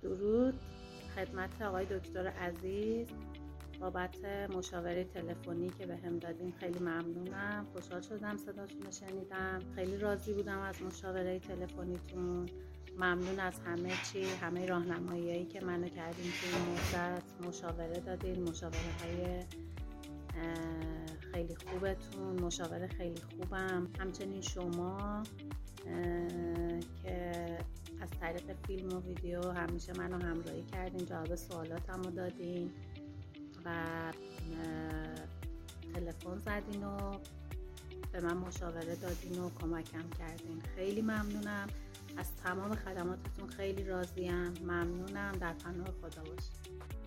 درود خدمت آقای دکتر عزیز. بابت مشاوره تلفنی که بهم دادین خیلی ممنونم. خوشحال شدم صداتون رو شنیدم. خیلی راضی بودم از مشاوره تلفنیتون. ممنون از همه چی، همه راهنمایی‌هایی که منو کردین توی این مدت. مشاوره دادین، مشاوره‌های خیلی خوبتون، مشاوره خیلی خوبم. همچنین شما که از طریق فیلم و ویدیو همیشه منو همراهی کردین، جواب سوالاتم رو دادین و تلفن زدین و به من مشاوره دادین و کمکم کردین. خیلی ممنونم از تمام خدماتتون. خیلی راضیم. ممنونم. در پناه خدا باشید.